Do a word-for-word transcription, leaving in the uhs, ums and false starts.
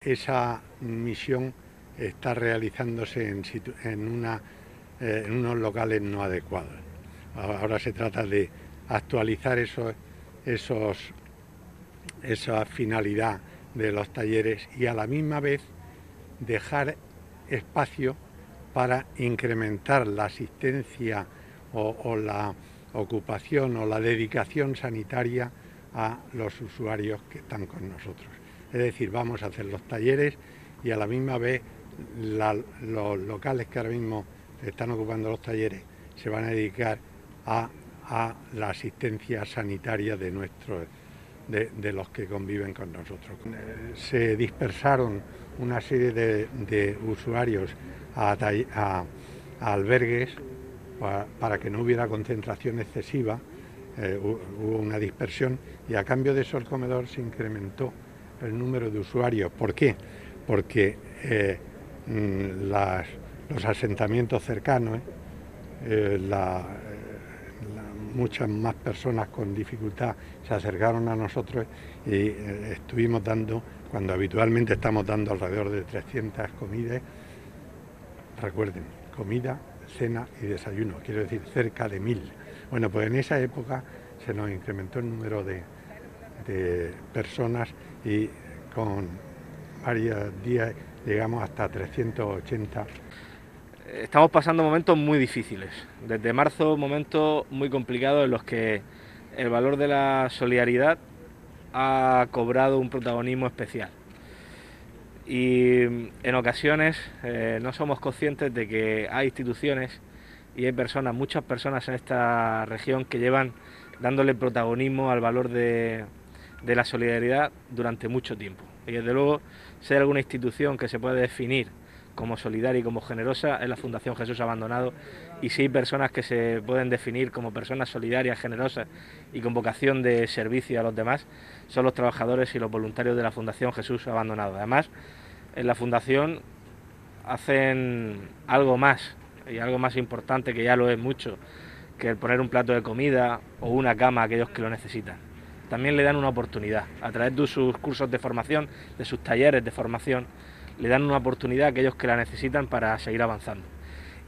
Esa misión está realizándose en, situ en, una, eh, en unos locales no adecuados. Ahora se trata de actualizar esos, esos, esa finalidad de los talleres y a la misma vez dejar espacio para incrementar la asistencia o, o la ocupación o la dedicación sanitaria a los usuarios que están con nosotros. Es decir, vamos a hacer los talleres y a la misma vez la, los locales que ahora mismo están ocupando los talleres se van a dedicar a, a la asistencia sanitaria de, nuestros, de, de los que conviven con nosotros. Se dispersaron una serie de, de usuarios a, a, a albergues para, para que no hubiera concentración excesiva. Eh, hubo una dispersión y a cambio de eso el comedor se incrementó el número de usuarios. ¿Por qué? Porque eh, las, los asentamientos cercanos, eh, la, la, muchas más personas con dificultad se acercaron a nosotros y eh, estuvimos dando, cuando habitualmente estamos dando alrededor de trescientas comidas, recuerden, comida, cena y desayuno, quiero decir cerca de mil. Bueno, pues en esa época se nos incrementó el número de, de personas y con varios días llegamos hasta trescientos ochenta. Estamos pasando momentos muy difíciles. Desde marzo, momentos muy complicados en los que el valor de la solidaridad ha cobrado un protagonismo especial. Y en ocasiones eh, no somos conscientes de que hay instituciones y hay personas, muchas personas en esta región que llevan dándole protagonismo al valor de, de la solidaridad durante mucho tiempo. Y desde luego, si hay alguna institución que se puede definir como solidaria y como generosa, es la Fundación Jesús Abandonado, y si hay personas que se pueden definir como personas solidarias, generosas y con vocación de servicio a los demás, son los trabajadores y los voluntarios de la Fundación Jesús Abandonado. Además, en la Fundación hacen algo más, y algo más importante, que ya lo es mucho, que el poner un plato de comida o una cama a aquellos que lo necesitan. También le dan una oportunidad, a través de sus cursos de formación, de sus talleres de formación, le dan una oportunidad a aquellos que la necesitan para seguir avanzando.